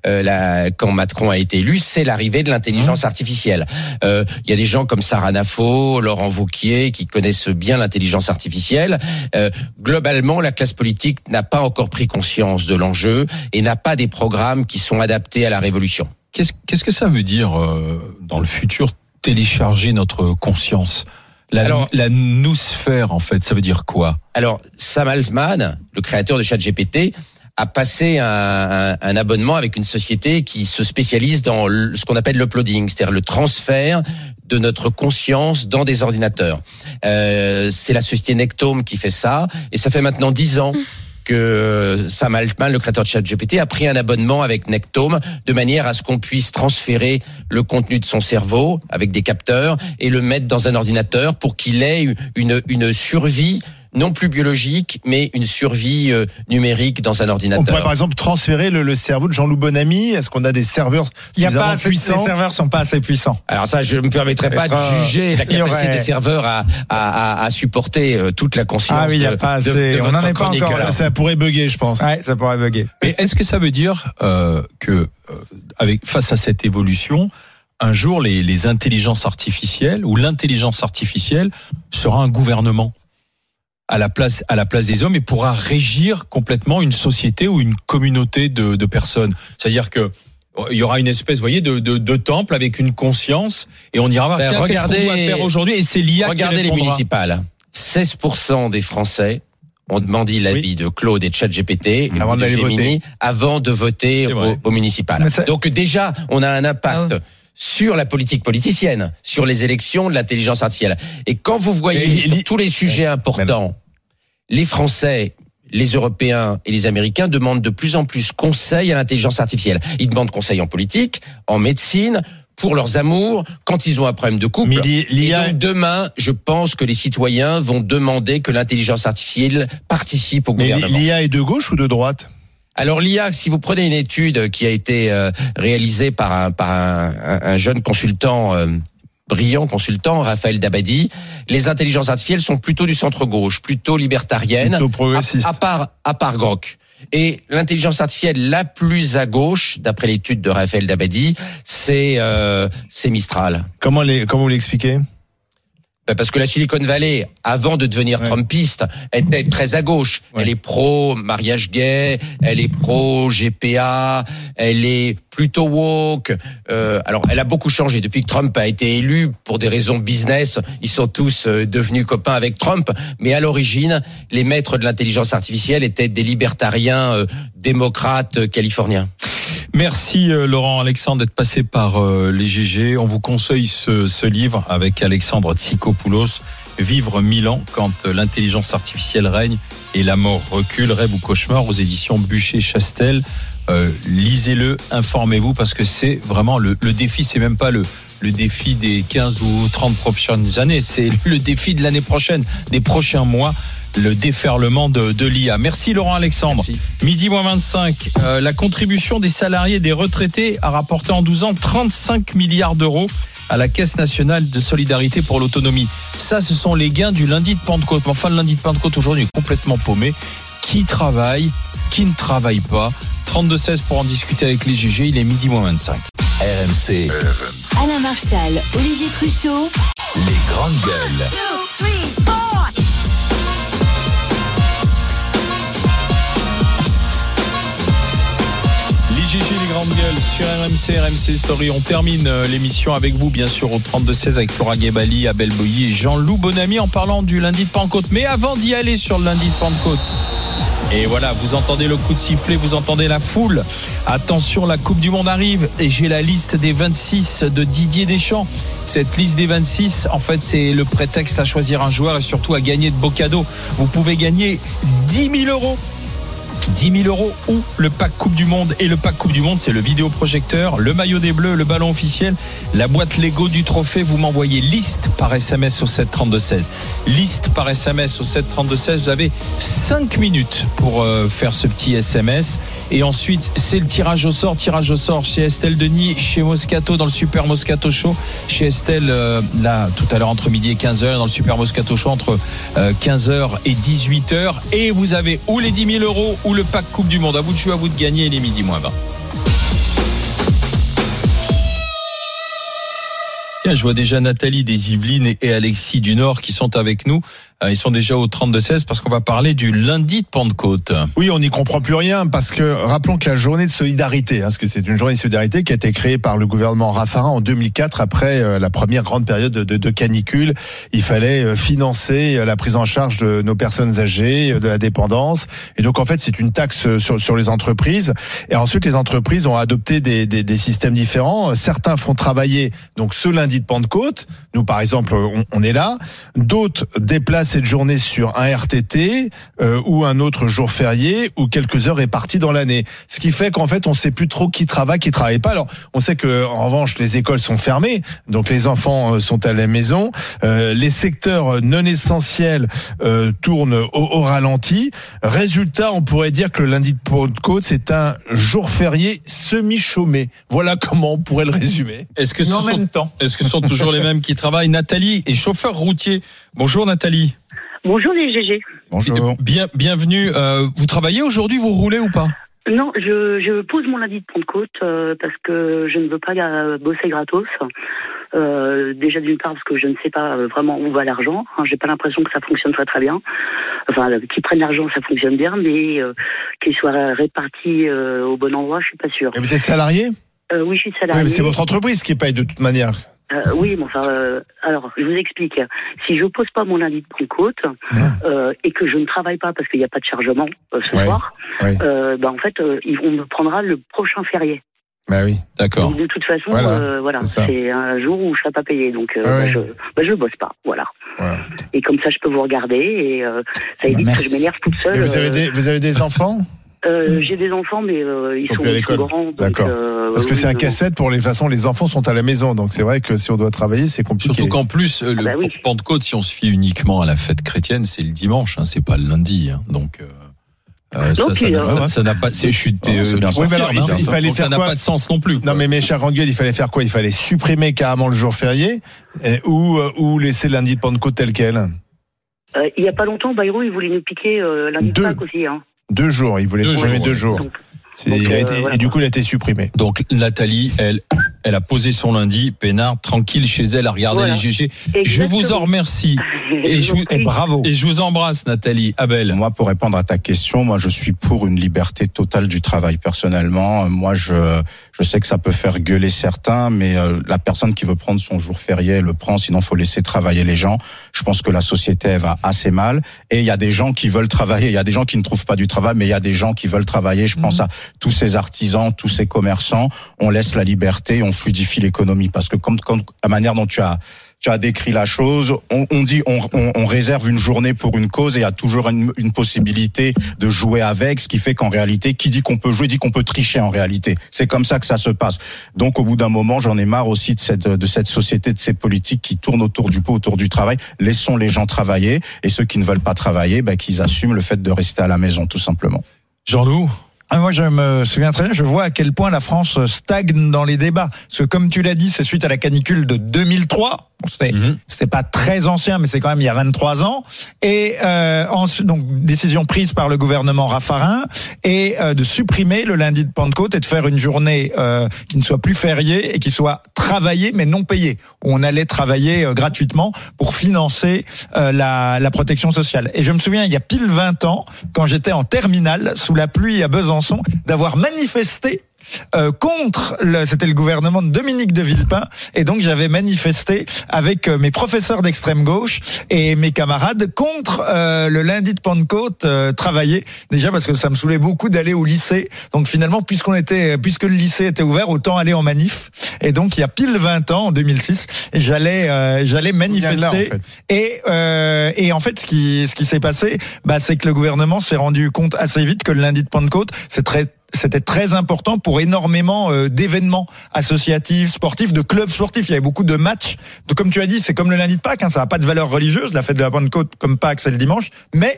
quand Macron a été élu, c'est l'arrivée de l'intelligence artificielle. Il y a des gens comme Sarah Nafo, Laurent Wauquiez, qui connaissent bien l'intelligence artificielle. Globalement, la classe politique n'a pas encore pris conscience de l'enjeu et n'a pas des programmes qui sont adaptés à la révolution. Qu'est-ce que ça veut dire dans le futur, télécharger notre conscience? La noosphère, en fait, ça veut dire quoi? Alors, Sam Altman, le créateur de ChatGPT, a passé un abonnement avec une société qui se spécialise dans ce qu'on appelle l'uploading, c'est-à-dire le transfert de notre conscience dans des ordinateurs. C'est la société Nectome qui fait ça, et ça fait maintenant 10 ans que Sam Altman, le créateur de ChatGPT, a pris un abonnement avec Nectome de manière à ce qu'on puisse transférer le contenu de son cerveau avec des capteurs et le mettre dans un ordinateur pour qu'il ait une survie non plus biologique, mais une survie numérique dans un ordinateur. On pourrait par exemple transférer le cerveau de Jean-Loup Bonamy. Est-ce qu'on a des serveurs suffisamment puissants? Les serveurs sont pas assez puissants. Alors ça, je ne me permettrai pas de juger la capacité des serveurs à supporter toute la conscience. Ah oui, il n'y a pas assez. On n'en est pas encore là. Ça pourrait bugger, je pense. Ouais, ça pourrait bugger. Mais est-ce que ça veut dire que face à cette évolution, un jour les intelligences artificielles ou l'intelligence artificielle sera un gouvernement à la place des hommes et pourra régir complètement une société ou une communauté de personnes? C'est-à-dire que il y aura une espèce, vous voyez, de temple avec une conscience, et on ira voir qu'est-ce qu'on doit faire aujourd'hui, et c'est l'IA qui répondra. Regardez les municipales. 16% des Français ont demandé l'avis de Claude et de ChatGPT avant d'aller voter, avant de voter au municipal. Donc déjà, on a un impact sur la politique politicienne, sur les élections de l'intelligence artificielle. Et quand vous voyez sur tous les sujets importants, les Français, les Européens et les Américains demandent de plus en plus conseil à l'intelligence artificielle. Ils demandent conseil en politique, en médecine, pour leurs amours, quand ils ont un problème de couple. Et donc demain, je pense que les citoyens vont demander que l'intelligence artificielle participe au gouvernement. Mais l'IA est de gauche ou de droite? Alors l'IA, si vous prenez une étude qui a été réalisée par un jeune consultant, brillant consultant, Raphaël Dabadi, les intelligences artificielles sont plutôt du centre-gauche, plutôt libertariennes, plutôt progressistes. à part Grok. Et l'intelligence artificielle la plus à gauche, d'après l'étude de Raphaël Dabadi, c'est Mistral. Comment vous l'expliquez? Parce que la Silicon Valley, avant de devenir trumpiste, était très à gauche. Ouais. Elle est pro mariage gay, elle est pro GPA, elle est plutôt woke. Alors, elle a beaucoup changé depuis que Trump a été élu pour des raisons business. Ils sont tous devenus copains avec Trump. Mais à l'origine, les maîtres de l'intelligence artificielle étaient des libertariens démocrates californiens. Merci Laurent Alexandre d'être passé par les GG. On vous conseille ce livre avec Alexandre Tsikopoulos, Vivre 1000 ans quand l'intelligence artificielle règne et la mort recule, rêve ou cauchemar, aux éditions Buchet-Chastel. Lisez-le, informez-vous, parce que c'est vraiment le défi, c'est même pas le le défi des 15 ou 30 prochaines années. C'est le défi de l'année prochaine, des prochains mois. Le déferlement de l'IA. Merci Laurent Alexandre. Merci. Midi moins 25, la contribution des salariés et des retraités a rapporté en 12 ans 35 milliards d'euros à la Caisse nationale de solidarité pour l'autonomie. Ça, ce sont les gains du lundi de Pentecôte. Mais enfin, le lundi de Pentecôte aujourd'hui est complètement paumé. Qui travaille, qui ne travaille pas. 32-16 pour en discuter avec les GG. Il est midi moins 25. RMC, Alain Marchal, Olivier Truchot. les grandes gueules. 2, 3, 4. Les GG, les grandes gueules sur RMC Story. On termine l'émission avec vous, bien sûr, au 32-16 avec Flora Guébali, Abel Boilly et Jean-Loup Bonamy en parlant du lundi de Pentecôte. Mais avant d'y aller sur le lundi de Pentecôte, et voilà, vous entendez le coup de sifflet, vous entendez la foule. Attention, la Coupe du Monde arrive et j'ai la liste des 26 de Didier Deschamps. Cette liste des 26, en fait, c'est le prétexte à choisir un joueur et surtout à gagner de beaux cadeaux. Vous pouvez gagner 10 000 euros. 10 000 euros ou le pack Coupe du Monde. Et le pack Coupe du Monde, c'est le vidéoprojecteur, le maillot des Bleus, le ballon officiel, la boîte Lego du trophée. Vous m'envoyez liste par SMS au 732-16. Liste par SMS au 732-16. Vous avez 5 minutes pour faire ce petit SMS. Et ensuite, c'est le tirage au sort. Tirage au sort chez Estelle Denis, chez Moscato, dans le Super Moscato Show. Chez Estelle, là, tout à l'heure, entre midi et 15h. Dans le Super Moscato Show, entre 15h et 18h. Et vous avez ou les 10 000 euros ou le pack Coupe du Monde. À vous de jouer, à vous de gagner. Les midi moins 20. Tiens, je vois déjà Nathalie des Yvelines et Alexis du Nord qui sont avec nous. Ils sont déjà au 32-16 parce qu'on va parler du lundi de Pentecôte. Oui, on n'y comprend plus rien parce que rappelons que la journée de solidarité, parce que c'est une journée de solidarité qui a été créée par le gouvernement Raffarin en 2004 après la première grande période de canicule. Il fallait financer la prise en charge de nos personnes âgées, de la dépendance. Et donc en fait, c'est une taxe sur les entreprises. Et ensuite, les entreprises ont adopté des systèmes différents. Certains font travailler donc ce lundi de Pentecôte. Nous, par exemple, on est là. D'autres déplacent cette journée sur un RTT ou un autre jour férié ou quelques heures réparties dans l'année. Ce qui fait qu'en fait, on ne sait plus trop qui travaille pas. Alors, on sait que en revanche, les écoles sont fermées, donc les enfants sont à la maison. Les secteurs non essentiels tournent au ralenti. Résultat, on pourrait dire que le lundi de Pentecôte, c'est un jour férié semi-chômé. Voilà comment on pourrait le résumer. Est-ce que ce sont toujours les mêmes qui travaillent? Nathalie est chauffeur routier. Bonjour Nathalie. Bonjour les GG. Bonjour. Bienvenue. Vous travaillez aujourd'hui, vous roulez ou pas? Non, je pose mon lundi de Pentecôte parce que je ne veux pas bosser gratos. Déjà d'une part parce que je ne sais pas vraiment où va l'argent. J'ai pas l'impression que ça fonctionne très très bien. Enfin, qu'ils prennent l'argent, ça fonctionne bien, mais qu'il soit réparti au bon endroit, je suis pas sûre. Et vous êtes salarié? Oui, je suis salarié. Oui, mais c'est votre entreprise qui paye de toute manière. Oui, mais enfin, alors, je vous explique. Si je pose pas mon lundi de Pentecôte et que je ne travaille pas parce qu'il n'y a pas de chargement ce soir, en fait, on me prendra le prochain férié. Bah oui, d'accord. Donc, de toute façon, voilà, c'est un jour où je ne serai pas payé, donc je bosse pas, voilà. Et comme ça, je peux vous regarder et ça évite que je m'énerve toute seule. Et vous avez des enfants? J'ai des enfants, mais ils sont grands. D'accord. Parce que c'est un casse-tête pour les façons, les enfants sont à la maison. Donc c'est vrai que si on doit travailler, c'est compliqué. Surtout qu'en plus, Pentecôte, si on se fie uniquement à la fête chrétienne, c'est le dimanche, c'est pas le lundi. Donc, ça n'a pas de ça n'a pas de sens non plus. Non, mais mes chers grandes gueules, il fallait faire quoi? Il fallait supprimer carrément le jour férié ou laisser le lundi de Pentecôte tel quel? Il y a pas longtemps, Bayrou, il voulait nous piquer lundi de Pâques aussi. 2 jours, il voulait supprimer 2 jours. Et du coup, il a été supprimé. Donc Nathalie, elle a posé son lundi, peinard, tranquille chez elle, à regarder les GG. Exactement. Je vous en remercie. Et bravo. Et je vous embrasse, Nathalie. Abel. Moi, pour répondre à ta question, moi, je suis pour une liberté totale du travail, personnellement. Moi, je sais que ça peut faire gueuler certains, mais la personne qui veut prendre son jour férié, elle le prend, sinon faut laisser travailler les gens. Je pense que la société, elle va assez mal. Et il y a des gens qui veulent travailler, il y a des gens qui ne trouvent pas du travail, mais il y a des gens qui veulent travailler. Je pense à tous ces artisans, tous ces commerçants. On laisse la liberté, on fluidifie l'économie. Parce que comme la manière dont tu as tu as décrit la chose. On dit, on réserve une journée pour une cause et il y a toujours une possibilité de jouer avec, ce qui fait qu'en réalité, qui dit qu'on peut jouer, dit qu'on peut tricher en réalité. C'est comme ça que ça se passe. Donc, au bout d'un moment, j'en ai marre aussi de cette société, de ces politiques qui tournent autour du pot, autour du travail. Laissons les gens travailler et ceux qui ne veulent pas travailler, qu'ils assument le fait de rester à la maison, tout simplement. Jean-Loup? Moi, je me souviens très bien, je vois à quel point la France stagne dans les débats. Parce que, comme tu l'as dit, c'est suite à la canicule de 2003. C'est pas très ancien, mais c'est quand même il y a 23 ans. Et ensuite, donc, décision prise par le gouvernement Raffarin et de supprimer le lundi de Pentecôte et de faire une journée qui ne soit plus fériée et qui soit travaillée mais non payée. Où on allait travailler gratuitement pour financer la protection sociale. Et je me souviens, il y a pile 20 ans, quand j'étais en terminale, sous la pluie à Besançon, d'avoir manifesté contre c'était le gouvernement de Dominique de Villepin, et donc j'avais manifesté avec mes professeurs d'extrême gauche et mes camarades contre le lundi de Pentecôte travailler, déjà parce que ça me saoulait beaucoup d'aller au lycée, donc finalement puisque le lycée était ouvert, autant aller en manif. Et donc il y a pile 20 ans, en 2006, j'allais manifester là, en fait. Et en fait ce qui s'est passé, c'est que le gouvernement s'est rendu compte assez vite que le lundi de Pentecôte c'était très important pour énormément d'événements associatifs, sportifs, de clubs sportifs. Il y avait beaucoup de matchs. Donc, comme tu as dit, c'est comme le lundi de Pâques, ça n'a pas de valeur religieuse, la fête de la Pentecôte, comme Pâques, c'est le dimanche. Mais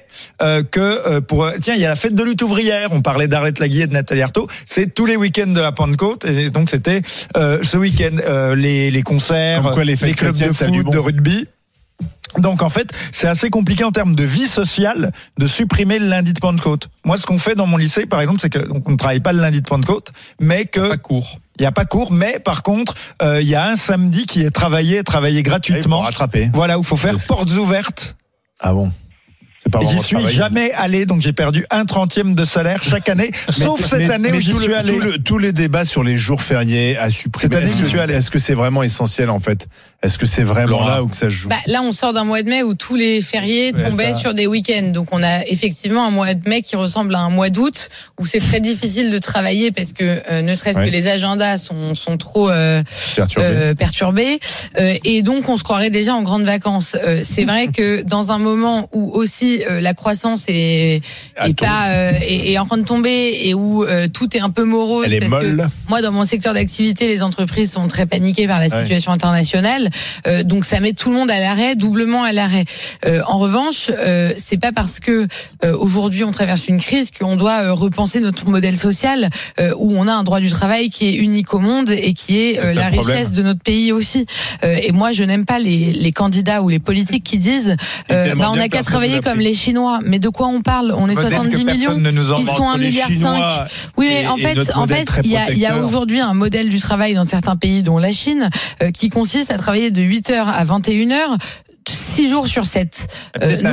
tiens, il y a la fête de lutte ouvrière. On parlait d'Arlette Laguier et de Nathalie Arthaud. C'est tous les week-ends de la Pentecôte. Et donc, c'était ce week-end les concerts, les clubs de foot, de rugby. Donc en fait, c'est assez compliqué en termes de vie sociale de supprimer le lundi de Pentecôte. Moi, ce qu'on fait dans mon lycée, par exemple, c'est qu'on ne travaille pas le lundi de Pentecôte, mais que il n'y a pas cours, mais par contre, il y a un samedi qui est travaillé gratuitement. Voilà, où il faut faire portes ouvertes. Ah bon? J'y suis jamais allé, donc j'ai perdu 1/30 de salaire chaque année, sauf cette année où j'y suis allé. Tous les débats sur les jours fériés à supprimer. Cette année, j'y suis allé. Est-ce que c'est vraiment essentiel en fait? Est-ce que c'est vraiment là où que ça se joue? Là, on sort d'un mois de mai où tous les fériés tombaient sur des week-ends. Donc, on a effectivement un mois de mai qui ressemble à un mois d'août où c'est très difficile de travailler parce que ne serait-ce que les agendas sont trop perturbés. Et donc, on se croirait déjà en grandes vacances. C'est vrai que dans un moment où aussi la croissance est en train de tomber et où tout est un peu morose, parce que moi dans mon secteur d'activité, les entreprises sont très paniquées par la situation internationale, donc ça met tout le monde à l'arrêt, doublement à l'arrêt. En revanche, c'est pas parce que aujourd'hui on traverse une crise qu'on doit repenser notre modèle social, où on a un droit du travail qui est unique au monde et qui est la richesse de notre pays aussi. Et moi je n'aime pas les candidats ou les politiques qui disent on n'a qu'à travailler comme les Chinois. Mais de quoi on parle? On est 70 millions. Ils sont 1,5 milliard. Oui, mais en fait, il y a aujourd'hui un modèle du travail dans certains pays, dont la Chine, qui consiste à travailler de 8h à 21h. 6 jours sur 7. Nous,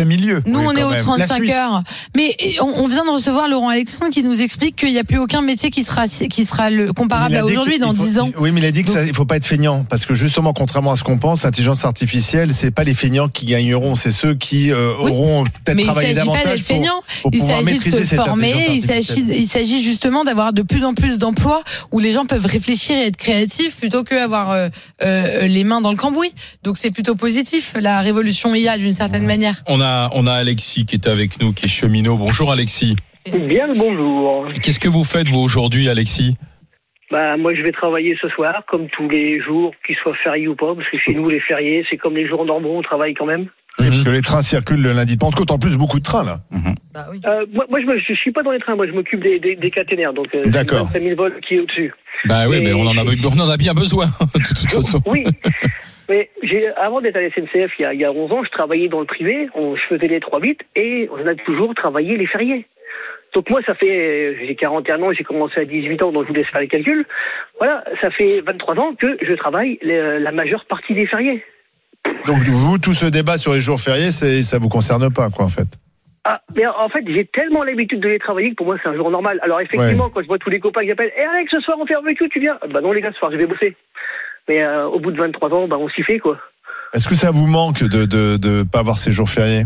on est aux 35 heures. Mais on vient de recevoir Laurent Alexandre qui nous explique qu'il n'y a plus aucun métier qui sera comparable à aujourd'hui dans 10 ans. Oui, mais il a dit qu'il faut pas être feignant. Parce que justement, contrairement à ce qu'on pense, l'intelligence artificielle, c'est pas les feignants qui gagneront, c'est ceux qui auront peut-être travaillé davantage pour pouvoir maîtriser cette intelligence artificielle. Il s'agit justement d'avoir de plus en plus d'emplois où les gens peuvent réfléchir et être créatifs plutôt qu'avoir les mains dans le cambouis. Donc c'est plutôt positif. La révolution IA d'une certaine manière. On a Alexis qui est avec nous, qui est cheminot. Bonjour Alexis. Bien le bonjour. Qu'est-ce que vous faites vous aujourd'hui, Alexis? Moi je vais travailler ce soir comme tous les jours, qu'ils soient fériés ou pas, parce que chez nous les fériés c'est comme les jours normaux, on travaille quand même. Parce que les trains circulent le lundi de Pentecôte, en plus beaucoup de trains là. Oui. Moi je suis pas dans les trains, moi je m'occupe des caténaires, donc d'accord. C'est le vol qui est au-dessus. Mais on en a bien besoin de toute façon. Oui. Mais avant d'être à la SNCF, il y a 11 ans, je travaillais dans le privé, je faisais les 3-8 et on a toujours travaillé les fériés. Donc moi, j'ai 41 ans, j'ai commencé à 18 ans, donc je vous laisse faire les calculs. Voilà, ça fait 23 ans que je travaille la majeure partie des fériés. Donc vous, tout ce débat sur les jours fériés, ça vous concerne pas, quoi, en fait? Mais en fait, j'ai tellement l'habitude de les travailler que pour moi, c'est un jour normal. Alors effectivement, quand je vois tous les copains qui appellent « Alex, ce soir, on fait un barbecue, tu viens ?» Non les gars, ce soir, je vais bosser. Mais au bout de 23 ans, on s'y fait, quoi. Est-ce que ça vous manque de pas avoir ces jours fériés?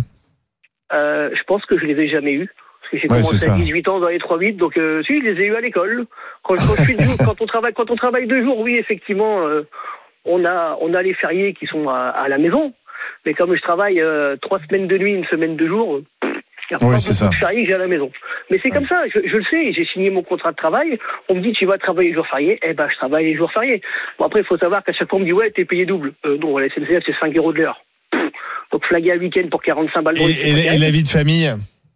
Je pense que je les ai jamais eus. Parce que j'ai commencé à 18 ans dans les 3-8, donc si, je les ai eus à l'école. Quand on travaille 2 jours, oui, effectivement, on a les fériés qui sont à la maison, mais comme je travaille 3 semaines de nuit, 1 semaine de jour, il y a pas beaucoup de fériés que j'ai à la maison. Mais c'est comme ça, je le sais, j'ai signé mon contrat de travail, on me dit tu vas travailler les jours fériés, eh ben je travaille les jours fériés. Bon après, il faut savoir qu'à chaque fois on me dit ouais, t'es payé double. Non, la SNCF c'est 5 € de l'heure. Donc flaguer un week-end pour 45 balles. Et la vie de famille?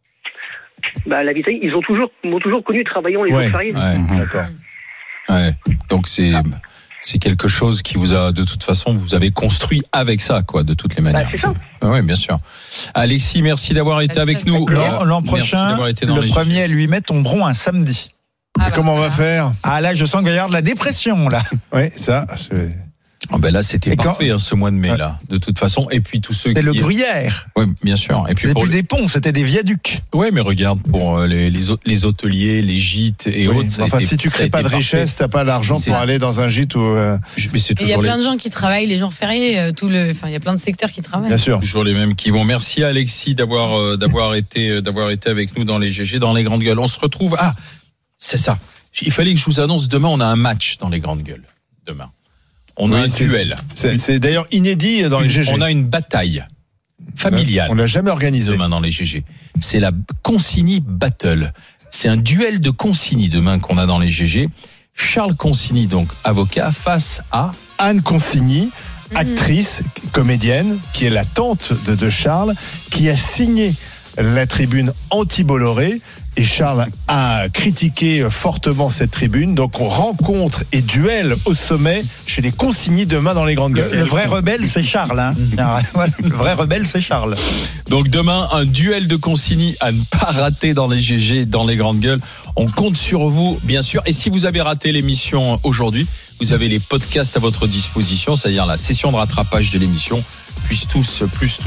Bah la vie de famille, ils m'ont toujours connu travaillant les jours fériés. Ouais, d'accord. Ouais. Donc c'est quelque chose qui vous a, de toute façon, vous avez construit avec ça, quoi, de toutes les manières. C'est ça. Oui, bien sûr. Alexis, merci d'avoir été avec nous. L'an prochain, le 1er à 8 mai tomberont un samedi. Et comment on va faire? Ah là, je sens qu'il va y avoir de la dépression, là. Oui, ça. Oh ben là, c'était parfait, ce mois de mai, là. De toute façon, et puis tous ceux c'était le Gruyère. Oui, bien sûr. Et puis c'était plus des ponts, c'était des viaducs. Oui, mais regarde, pour les hôteliers, les gîtes et autres. Enfin, si tu crées pas de richesse, t'as pas l'argent pour aller dans un gîte ou. Mais c'est toujours. Il y a plein de gens qui travaillent les jours fériés, enfin, il y a plein de secteurs qui travaillent. Bien sûr. Toujours les mêmes qui vont. Merci Alexis d'avoir été avec nous dans les GG, dans les grandes gueules. On se retrouve. Ah, c'est ça. Il fallait que je vous annonce demain, on a un match dans les grandes gueules. Demain. On a un duel. C'est d'ailleurs inédit dans les GG. On a une bataille familiale. On l'a jamais organisé. Demain dans les GG. C'est la Consigny Battle. C'est un duel de Consigny demain qu'on a dans les GG. Charles Consigny, donc avocat, face à Anne Consigny, actrice, comédienne, qui est la tante de Charles, qui a signé la tribune anti-Bolloré. Et Charles a critiqué fortement cette tribune. Donc on rencontre et duel au sommet chez les Consigny demain dans les grandes gueules. Le vrai rebelle, c'est Charles. Hein. Le vrai rebelle, c'est Charles. Donc demain, un duel de Consigny à ne pas rater dans les GG, dans les grandes gueules. On compte sur vous, bien sûr. Et si vous avez raté l'émission aujourd'hui, vous avez les podcasts à votre disposition, c'est-à-dire la session de rattrapage de l'émission, plus tous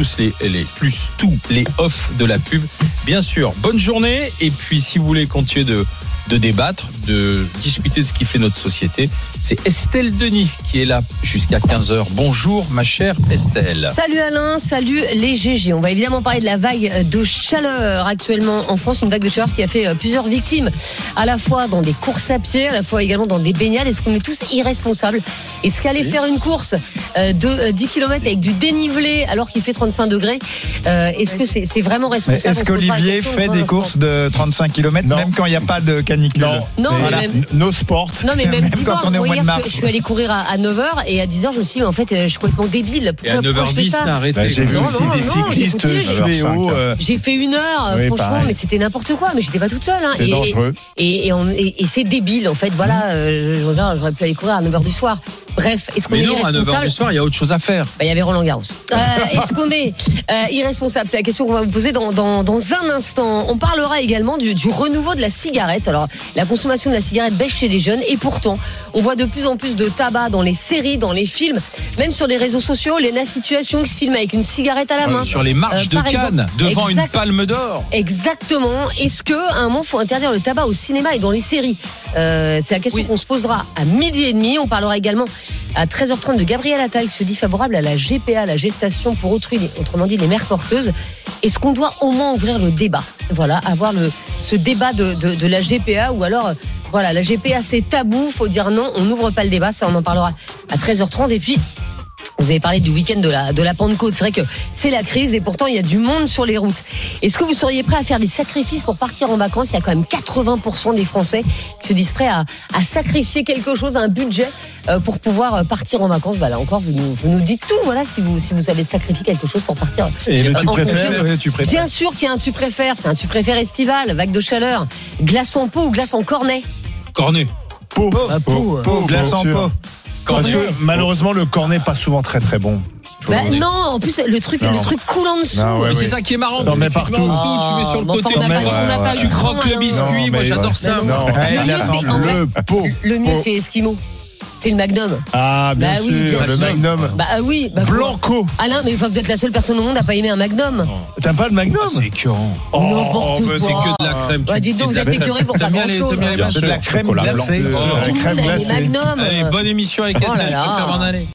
les off de la pub. Bien sûr, bonne journée. Et puis, si vous voulez continuer de débattre, de discuter de ce qui fait notre société, c'est Estelle Denis qui est là jusqu'à 15h. Bonjour ma chère Estelle. Salut Alain, salut les GG. On va évidemment parler de la vague de chaleur actuellement en France, une vague de chaleur qui a fait plusieurs victimes, à la fois dans des courses à pied, à la fois également dans des baignades. Est-ce qu'on est tous irresponsables? Est-ce qu'aller faire une course de 10 km avec du dénivelé alors qu'il fait 35 degrés, est-ce que c'est vraiment responsable? Est-ce qu'Olivier fait des courses de 35 km même quand il n'y a pas de canicule? Non, voilà. No sport. Non, mais même quand on est au mois de mars. Je suis allé courir à 9h et à 10h, je me suis dit, mais en fait, je suis complètement débile. Pourquoi, et à 9h10, t'as arrêté. J'ai vu aussi des cyclistes fléaux. J'ai fait 1 heure, franchement, pareil. Mais c'était n'importe quoi. Mais j'étais pas toute seule. Hein. C'est dangereux. Et c'est débile, en fait. Voilà, j'aurais pu aller courir à 9h du soir. Bref, est-ce qu'on est irresponsable? Mais non, à 9h du soir, il y a autre chose à faire. Il y avait Roland Garros. Est-ce qu'on est irresponsable? C'est la question qu'on va vous poser dans un instant. On parlera également du renouveau de la cigarette. Alors, la consommation de la cigarette baisse chez les jeunes et pourtant, on voit de plus en plus de tabac dans les séries, dans les films, même sur les réseaux sociaux. Lena Situation qui se filme avec une cigarette à la main. Sur les marches de Cannes, devant une palme d'or. Exactement. Est-ce qu'à un moment, il faut interdire le tabac au cinéma et dans les séries? C'est la question qu'on se posera à 12h30. On parlera également à 13h30 de Gabriel Attal qui se dit favorable à la GPA, la gestation pour autrui, autrement dit les mères porteuses. Est-ce qu'on doit au moins ouvrir le débat? Voilà, avoir ce débat de la GPA ou alors voilà, la GPA c'est tabou, faut dire non, on n'ouvre pas le débat, ça on en parlera à 13h30 et puis vous avez parlé du week-end de la Pentecôte. C'est vrai que c'est la crise et pourtant il y a du monde sur les routes. Est-ce que vous seriez prêt à faire des sacrifices pour partir en vacances? Il y a quand même 80% des Français qui se disent prêts à sacrifier quelque chose, un budget pour pouvoir partir en vacances. Bah là encore, vous nous dites tout. Voilà, si vous avez sacrifié quelque chose pour partir. Et le tu préfères? Bien sûr qu'il y a un tu préfères. C'est un tu préfères estival, vague de chaleur, glace en pot ou glace en cornet? Cornet. Pot, glace en pot. Parce que malheureusement le cornet pas souvent très très bon. Non, en plus le truc coule en dessous. C'est ça qui est marrant. T'en mets partout. Tu mets sur le côté. Tu croques le biscuit. Moi j'adore ça. Le mieux c'est Esquimau. C'est le Magnum. Ah, bien sûr, le Magnum. Oui. Blanco. Alain, mais vous êtes la seule personne au monde à pas aimer un Magnum. T'as pas le Magnum? C'est écœurant. N'importe quoi. C'est que de la crème. Dis donc, vous êtes écœuré pour pas grand chose. C'est de la crème glacée. Tout le monde aime les Magnum. Allez, bonne émission avec Estelle, je préfère m'en aller.